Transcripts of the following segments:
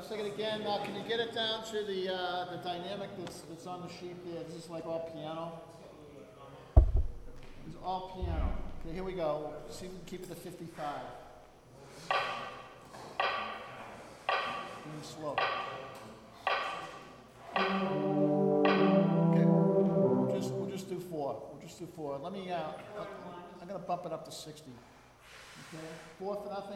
let's take it again. Can you get it down to the dynamic that's on the sheet there? This is like all piano. It's all piano. Okay, here we go. See if we can keep it to 55. Really slow. Okay, we'll just do 4. We'll just do 4. Let me. I'm gonna bump it up to 60. Okay, 4 for nothing.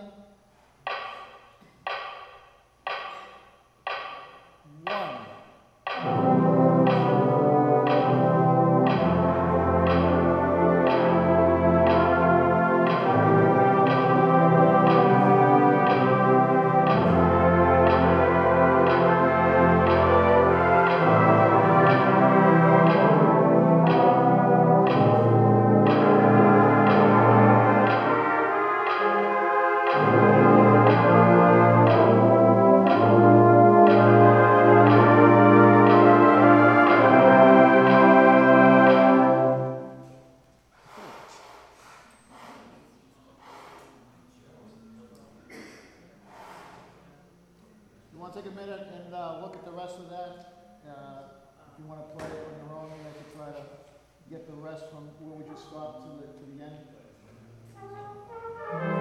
1. You want to take a minute and look at the rest of that? If you want to play it on your own, I could try to get the rest from where we just stopped to the end.